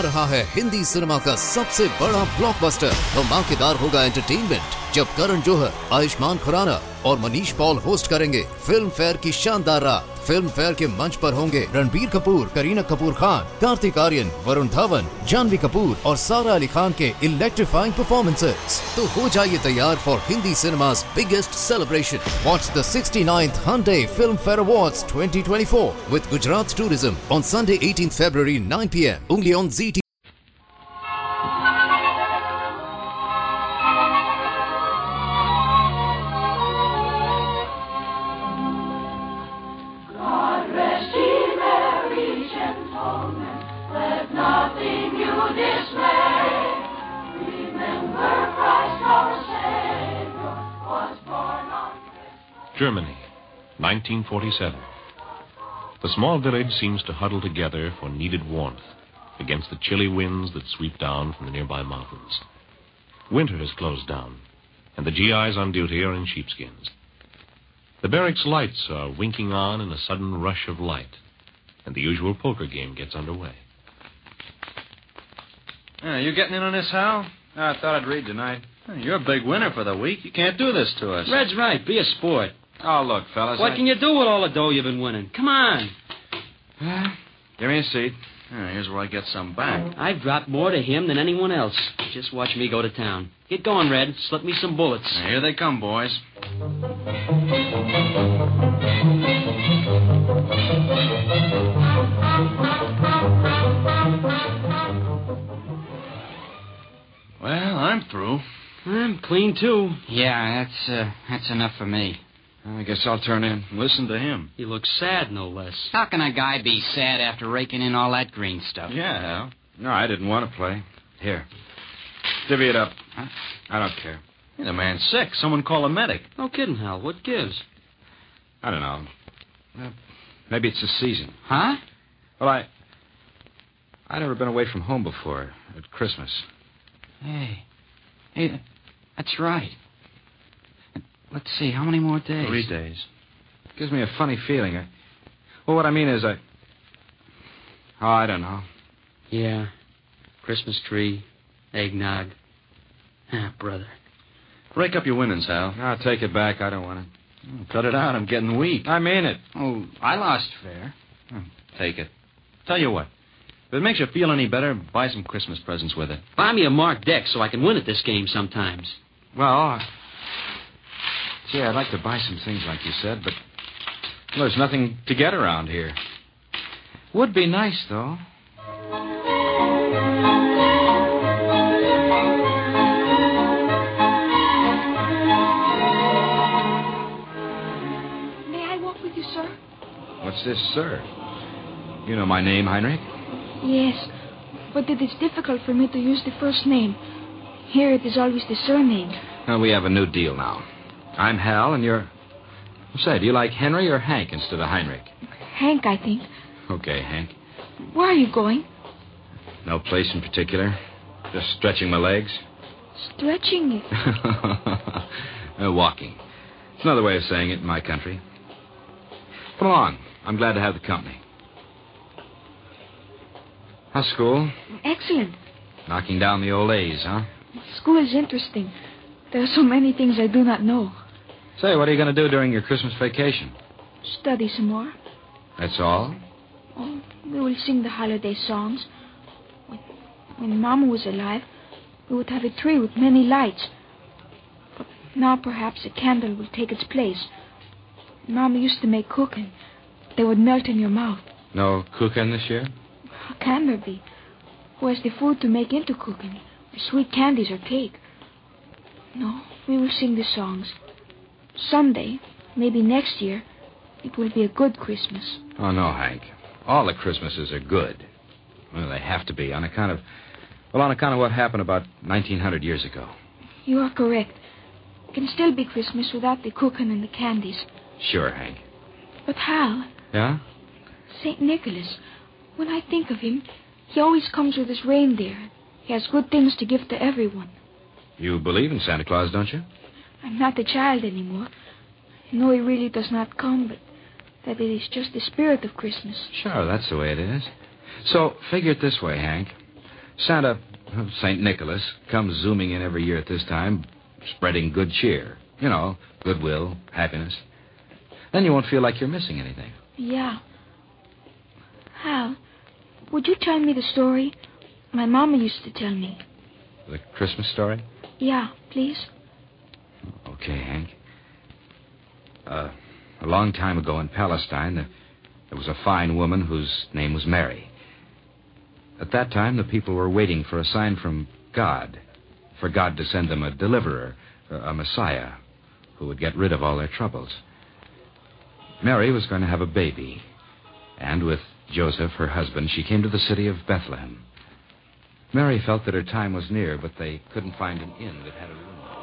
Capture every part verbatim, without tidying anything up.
रहा है हिंदी सिनेमा का सबसे बड़ा ब्लॉकबस्टर। धमाकेदार होगा एंटरटेनमेंट जब करण जौहर, आयुष्मान खुराना और मनीष पॉल होस्ट करेंगे फिल्म फेयर की शानदार रात। फिल्म फेयर के मंच पर होंगे रणबीर कपूर, करीना कपूर खान, कार्तिक आर्यन, वरुण धवन, जानवी कपूर और सारा अली खान के इलेक्ट्रीफाइंग परफॉर्मेंसेस। तो हो जाइए तैयार for Hindi cinema's biggest celebration. Watch the sixty-ninth Hyundai Film Fair Awards twenty twenty-four with Gujarat Tourism on Sunday eighteenth February nine p m only on Z T V. Germany, nineteen forty-seven. The small village seems to huddle together for needed warmth against the chilly winds that sweep down from the nearby mountains. Winter has closed down, and the G Is on duty are in sheepskins. The barracks lights are winking on in a sudden rush of light, and the usual poker game gets underway. Uh, you getting in on this, Hal? Oh, I thought I'd read tonight. You're a big winner for the week. You can't do this to us. Red's right. Be a sport. Oh, look, fellas. What I... can you do with all the dough you've been winning? Come on. Uh, give me a seat. Uh, here's where I get some back. I've dropped more to him than anyone else. Just watch me go to town. Get going, Red. Slip me some bullets. Now, here they come, boys. Well, I'm through. I'm clean, too. Yeah, that's uh, that's enough for me. I guess I'll turn in and listen to him. He looks sad, no less. How can a guy be sad after raking in all that green stuff? Yeah, Hal. No, I didn't want to play. Here. Divvy it up. Huh? I don't care. Hey, the man's sick. Someone call a medic. No kidding, Hal. What gives? I don't know. Uh, maybe it's the season. Huh? Well, I... I'd never been away from home before, at Christmas. Hey. Hey, that's right. Let's see, how many more days? Three days. Gives me a funny feeling. I... Well, what I mean is I... Oh, I don't know. Yeah. Christmas tree, eggnog. Ah, brother. Rake up your winnings, Hal. I'll take it back. I don't want it. Oh, cut it out. I'm getting weak. I mean it. Oh, I lost fair. Oh, take it. Tell you what. If it makes you feel any better, buy some Christmas presents with it. Buy me a marked deck so I can win at this game sometimes. Well, gee, I'd like to buy some things like you said, but well, there's nothing to get around here. Would be nice, though. May I walk with you, sir? What's this, sir? You know my name, Heinrich? Yes, but it is difficult for me to use the first name. Here it is always the surname. Well, we have a new deal now. I'm Hal, and you're... Say, do you like Henry or Hank instead of Heinrich? Hank, I think. Okay, Hank. Where are you going? No place in particular. Just stretching my legs. Stretching it. uh, walking. It's another way of saying it in my country. Come along. I'm glad to have the company. How's school? Excellent. Knocking down the old A's, huh? School is interesting. There are so many things I do not know. Say, what are you going to do during your Christmas vacation? Study some more. That's all? Oh, we will sing the holiday songs. When, when Mama was alive, we would have a tree with many lights. But now perhaps a candle will take its place. Mama used to make cooking. They would melt in your mouth. No cooking this year? How can there be? Who has the food to make into cooking? Or sweet candies or cake? No, we will sing the songs. Someday, maybe next year, it will be a good Christmas. Oh, no, Hank. All the Christmases are good. Well, they have to be on account of... Well, on account of what happened about nineteen hundred years ago. You are correct. It can still be Christmas without the cooking and the candies. Sure, Hank. But Hal... Yeah? Saint Nicholas... When I think of him, he always comes with his reindeer. He has good things to give to everyone. You believe in Santa Claus, don't you? I'm not a child anymore. I know he really does not come, but that it is just the spirit of Christmas. Sure, that's the way it is. So, figure it this way, Hank. Santa, Saint Nicholas, comes zooming in every year at this time, spreading good cheer. You know, goodwill, happiness. Then you won't feel like you're missing anything. Yeah. Hal, would you tell me the story my mama used to tell me? The Christmas story? Yeah, please. Okay, Hank. Uh, a long time ago in Palestine, there, there was a fine woman whose name was Mary. At that time, the people were waiting for a sign from God, for God to send them a deliverer, a, a Messiah, who would get rid of all their troubles. Mary was going to have a baby, and with Joseph, her husband, she came to the city of Bethlehem. Mary felt that her time was near, but they couldn't find an inn that had a room.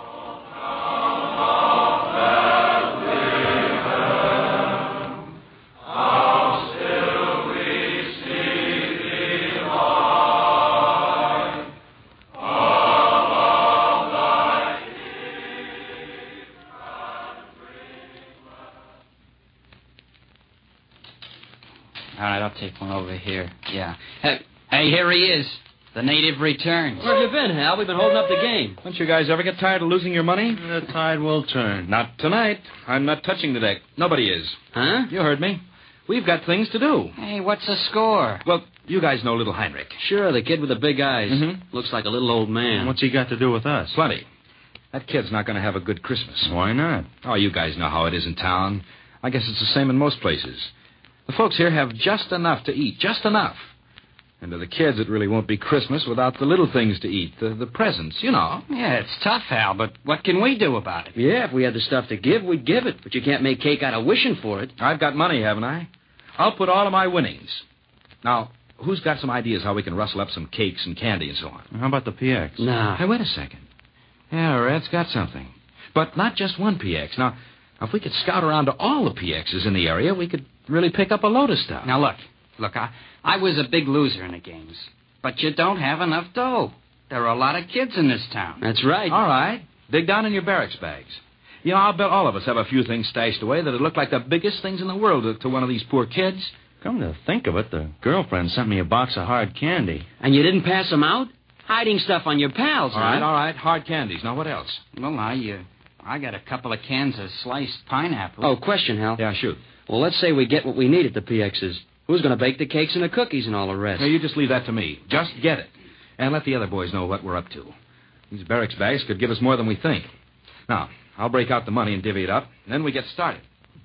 All right, I'll take one over here. Yeah. Hey, hey, here he is. The native returns. Where have you been, Hal? We've been holding up the game. Don't you guys ever get tired of losing your money? The tide will turn. Not tonight. I'm not touching the deck. Nobody is. Huh? You heard me. We've got things to do. Hey, what's the score? Well, you guys know little Heinrich. Sure, the kid with the big eyes. Mm-hmm. Looks like a little old man. What's he got to do with us? Plenty. That kid's not going to have a good Christmas. Why not? Oh, you guys know how it is in town. I guess it's the same in most places. The folks here have just enough to eat, just enough. And to the kids, it really won't be Christmas without the little things to eat, the, the presents, you know. Yeah, it's tough, Hal, but what can we do about it? Yeah, if we had the stuff to give, we'd give it. But you can't make cake out of wishing for it. I've got money, haven't I? I'll put all of my winnings. Now, who's got some ideas how we can rustle up some cakes and candy and so on? How about the P X? Nah. Hey, wait a second. Yeah, Red's got something. But not just one P X. Now, if we could scout around to all the P Xs in the area, we could really pick up a load of stuff. Now, look. Look, I, I was a big loser in the games. But you don't have enough dough. There are a lot of kids in this town. That's right. All right. Dig down in your barracks bags. You know, I'll bet all of us have a few things stashed away that'd look like the biggest things in the world to, to one of these poor kids. Come to think of it, the girlfriend sent me a box of hard candy. And you didn't pass them out? Hiding stuff on your pals, All huh? right, all right. Hard candies. Now, what else? Well, I, uh, I got a couple of cans of sliced pineapple. Oh, question, Hal. Yeah, shoot. Well, let's say we get what we need at the P Xs. Who's going to bake the cakes and the cookies and all the rest? Now, you just leave that to me. Just get it. And let the other boys know what we're up to. These barracks bags could give us more than we think. Now, I'll break out the money and divvy it up, and then we get started.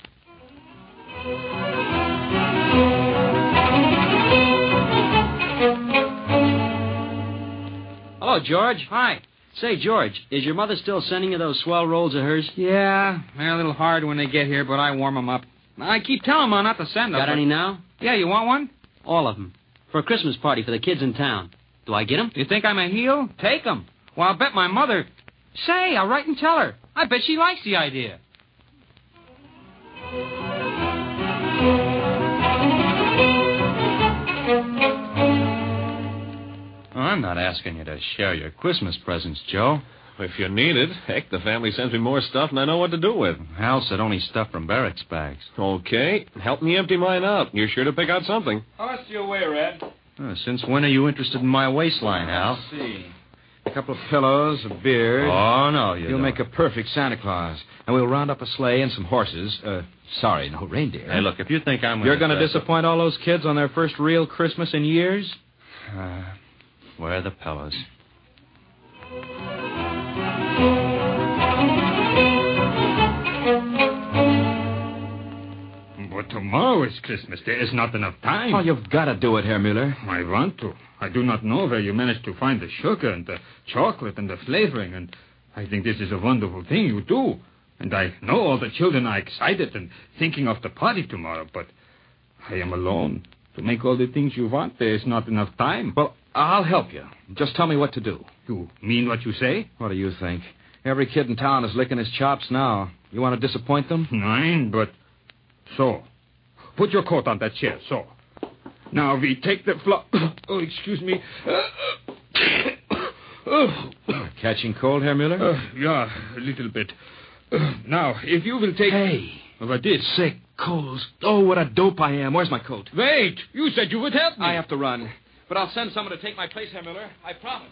Hello, George. Hi. Say, George, is your mother still sending you those swell rolls of hers? Yeah, they're a little hard when they get here, but I warm them up. I keep telling them not to send them. Got but... any now? Yeah, you want one? All of them. For a Christmas party for the kids in town. Do I get them? You think I'm a heel? Take them. Well, I'll bet my mother... Say, I'll write and tell her. I bet she likes the idea. Oh, I'm not asking you to share your Christmas presents, Joe. If you need it, heck, the family sends me more stuff than I know what to do with. Hal said only stuff from barracks bags. Okay, help me empty mine out. You're sure to pick out something. Toss you away, Red. Uh, since when are you interested in my waistline, Hal? Let's see. A couple of pillows, a beard. Oh, no, you You'll don't. make a perfect Santa Claus. And we'll round up a sleigh and some horses. Uh, sorry, no reindeer. Hey, look, if you think I'm... You're going to dress up- disappoint all those kids on their first real Christmas in years? Uh, where are the pillows? But tomorrow is Christmas. There is not enough time. Oh, you've got to do it, Herr Mueller. I want to. I do not know where you managed to find the sugar and the chocolate and the flavoring, and I think this is a wonderful thing you do. And I know all the children are excited and thinking of the party tomorrow, but I am alone. To make all the things you want, there is not enough time. Well, I'll help you. Just tell me what to do. You mean what you say? What do you think? Every kid in town is licking his chops now. You want to disappoint them? Nine, but... So. Put your coat on that chair, so. Now we take the flour... Oh, excuse me. Oh. Catching cold, Herr Mueller? Uh, yeah, a little bit. Uh, now, if you will take... Hey. What is? Sick, colds. Oh, what a dope I am. Where's my coat? Wait, you said you would help me. I have to run. But I'll send someone to take my place, Herr Miller. I promise.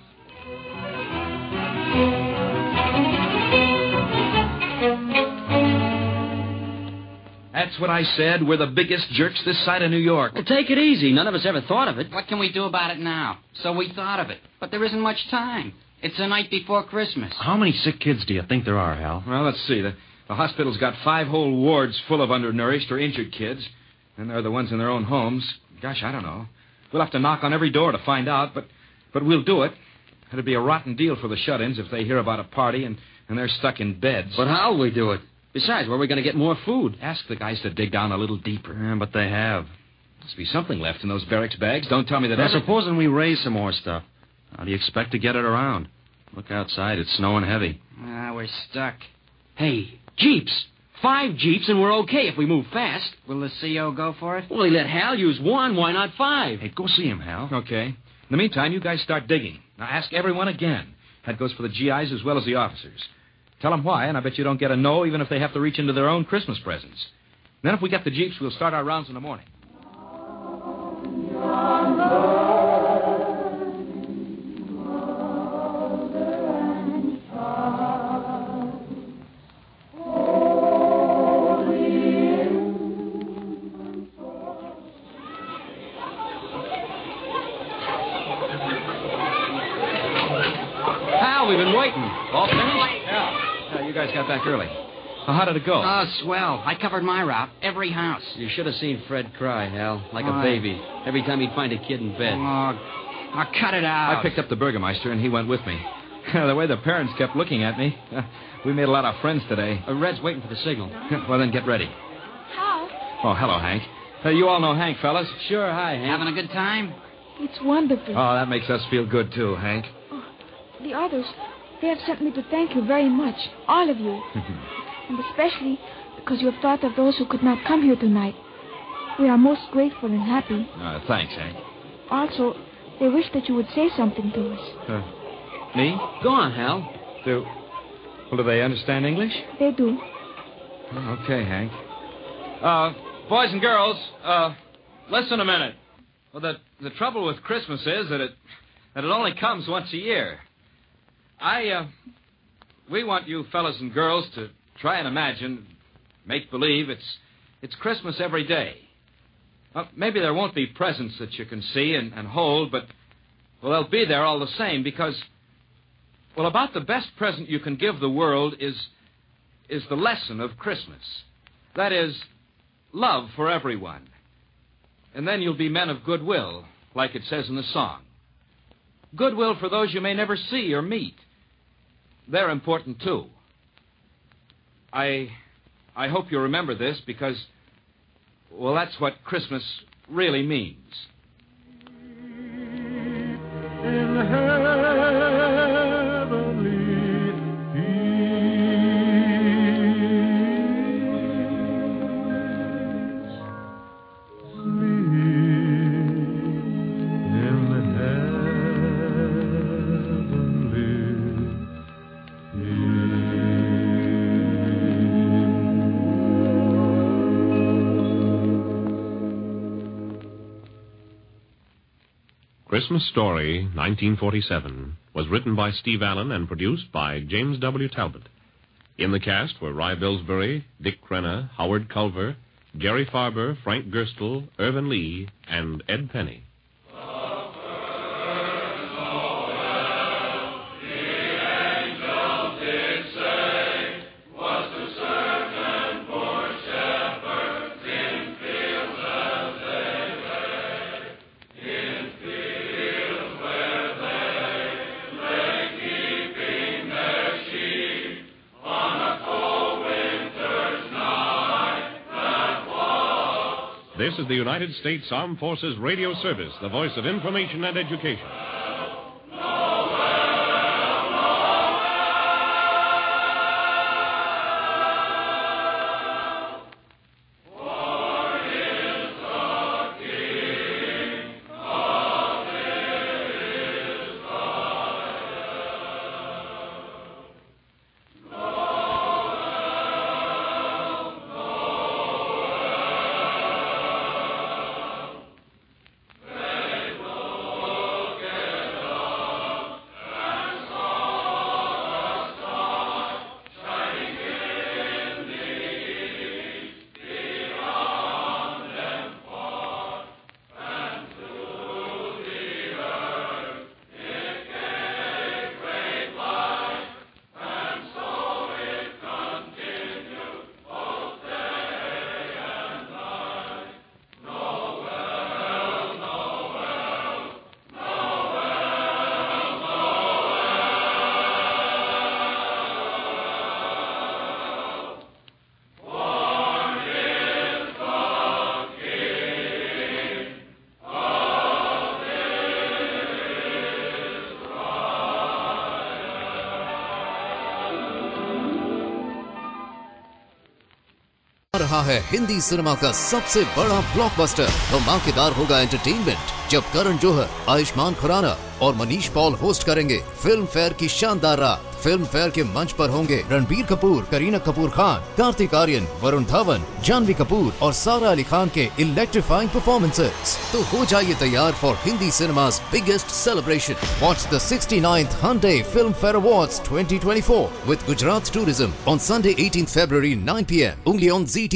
That's what I said. We're the biggest jerks this side of New York. Well, take it easy. None of us ever thought of it. What can we do about it now? So we thought of it. But there isn't much time. It's the night before Christmas. How many sick kids do you think there are, Hal? Well, let's see. The, the hospital's got five whole wards full of undernourished or injured kids. And they're the ones in their own homes. Gosh, I don't know. We'll have to knock on every door to find out, but but we'll do it. It'd be a rotten deal for the shut-ins if they hear about a party and, and they're stuck in beds. But how'll we do it? Besides, where are we going to get more food? Ask the guys to dig down a little deeper. Yeah, but they have. Must be something left in those barracks bags. Don't tell me that... Now, every- supposing we raise some more stuff. How do you expect to get it around? Look outside. It's snowing heavy. Ah, we're stuck. Hey, jeeps. Five jeeps and we're okay if we move fast. Will the C O go for it? Well, he let Hal use one. Why not five? Hey, go see him, Hal. Okay. In the meantime, you guys start digging. Now, ask everyone again. That goes for the G Is as well as the officers. Tell them why, and I bet you don't get a no, even if they have to reach into their own Christmas presents. Then if we get the jeeps, we'll start our rounds in the morning. Hal, we've been waiting. All finished? Yeah, you guys got back early. Well, how did it go? Oh, swell. I covered my route. Every house. You should have seen Fred cry, Hal, like Why? a baby. Every time he'd find a kid in bed. Oh, oh, cut it out. I picked up the Burgermeister, and he went with me. The way the parents kept looking at me, we made a lot of friends today. Uh, Red's waiting for the signal. Well, then get ready. How? Oh, hello, Hank. Uh, you all know Hank, fellas. Sure, hi, Hank. Having a good time? It's wonderful. Oh, that makes us feel good, too, Hank. Oh, the others, they have sent me to thank you very much. All of you. And especially because you have thought of those who could not come here tonight. We are most grateful and happy. Uh, thanks, Hank. Also, they wish that you would say something to us. Uh, me? Go on, Hal. Do... Well, do they understand English? They do. Oh, okay, Hank. Uh, boys and girls, uh, listen a minute. Well, the, the trouble with Christmas is that it, that it only comes once a year. I, uh, we want you fellas and girls to try and imagine, make believe it's, it's Christmas every day. Well, maybe there won't be presents that you can see and, and hold, but, well, they'll be there all the same because, well, about the best present you can give the world is, is the lesson of Christmas. That is, love for everyone. And then you'll be men of goodwill, like it says in the song. Goodwill for those you may never see or meet. They're important, too. I, I hope you remember this because, well, that's what Christmas really means. In heavenly peace, sleep in Christmas Story, nineteen forty-seven, was written by Steve Allen and produced by James W. Talbot. In the cast were Rye Billsbury, Dick Crenna, Howard Culver, Jerry Farber, Frank Gerstle, Irvin Lee, and Ed Penny. This is the United States Armed Forces Radio Service, the voice of information and education. रहा है Hindi cinema का सबसे बड़ा blockbuster. धमाकेदार होगा entertainment जब करण जौहर, आयुष्मान खुराना और Manish Paul host करेंगे फिल्म फेयर की शानदार रात। फिल्म फेयर के मंच पर होंगे रणबीर कपूर, करीना कपूर खान, कार्तिक आर्यन, वरुण धवन, जानवी कपूर और सारा अली खान के इलेक्ट्रीफाइंग परफॉर्मेंसेस। तो हो जाइए तैयार for Hindi cinema's biggest celebration. Watch the sixty-ninth Hyundai Film Fair Awards twenty twenty-four with Gujarat Tourism on Sunday eighteenth February nine p m only on Z T V.